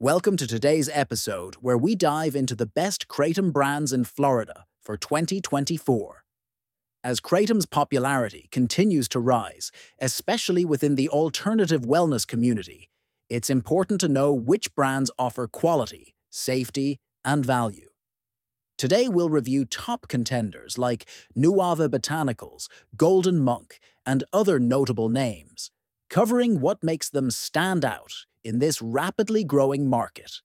Welcome to today's episode where we dive into the best Kratom brands in Florida for 2024. As Kratom's popularity continues to rise, especially within the alternative wellness community, it's important to know which brands offer quality, safety, and value. Today we'll review top contenders like Nuava Botanicals, Golden Monk, and other notable names, covering what makes them stand out in this rapidly growing market.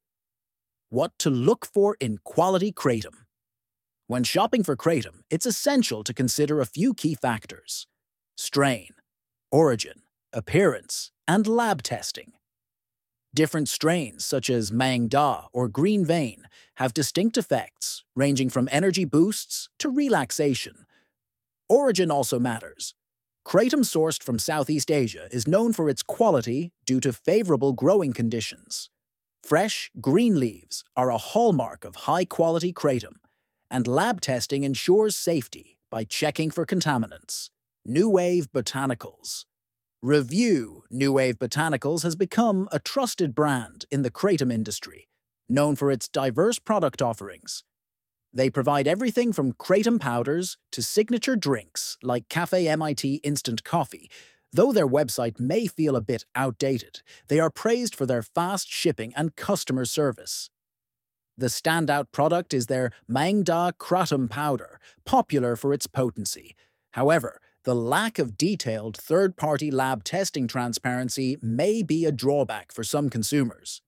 What to look for in quality Kratom. When shopping for Kratom, it's essential to consider a few key factors: strain, origin, appearance, and lab testing. Different strains, such as Maeng Da or Green Vein, have distinct effects, ranging from energy boosts to relaxation. Origin also matters. Kratom sourced from Southeast Asia is known for its quality due to favorable growing conditions. Fresh, green leaves are a hallmark of high-quality Kratom, and lab testing ensures safety by checking for contaminants. Nuava Botanicals. Review Nuava Botanicals has become a trusted brand in the Kratom industry, known for its diverse product offerings. They provide everything from Kratom powders to signature drinks like Cafe MIT Instant Coffee. Though their website may feel a bit outdated, they are praised for their fast shipping and customer service. The standout product is their Maeng Da Kratom powder, popular for its potency. However, the lack of detailed third-party lab testing transparency may be a drawback for some consumers.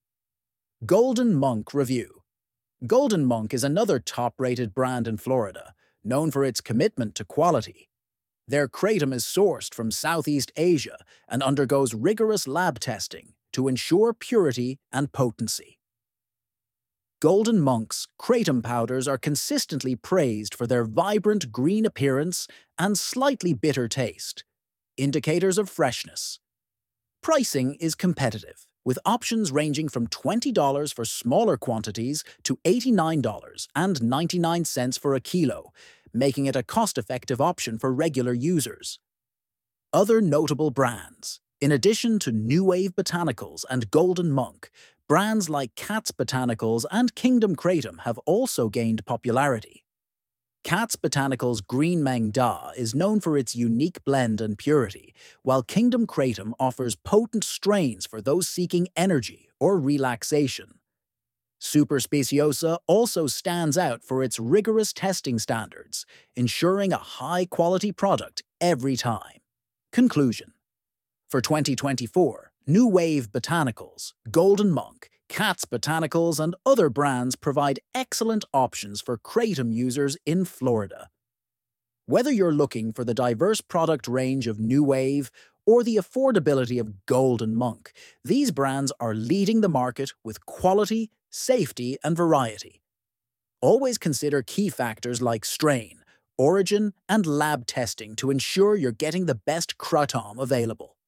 Golden Monk Review. Golden Monk is another top-rated brand in Florida, known for its commitment to quality. Their Kratom is sourced from Southeast Asia and undergoes rigorous lab testing to ensure purity and potency. Golden Monk's Kratom powders are consistently praised for their vibrant green appearance and slightly bitter taste, indicators of freshness. Pricing is competitive, with options ranging from $20 for smaller quantities to $89.99 for a kilo, making it a cost-effective option for regular users. Other notable brands. In addition to Nuava Botanicals and Golden Monk, brands like Katz Botanicals and Kingdom Kratom have also gained popularity. Katz Botanicals' Green Maeng Da is known for its unique blend and purity, while Kingdom Kratom offers potent strains for those seeking energy or relaxation. Super Speciosa also stands out for its rigorous testing standards, ensuring a high-quality product every time. Conclusion. For 2024, Nuava Botanicals, Golden Monk, Katz Botanicals, and other brands provide excellent options for Kratom users in Florida. Whether you're looking for the diverse product range of Nuava or the affordability of Golden Monk, these brands are leading the market with quality, safety, and variety. Always consider key factors like strain, origin, and lab testing to ensure you're getting the best Kratom available.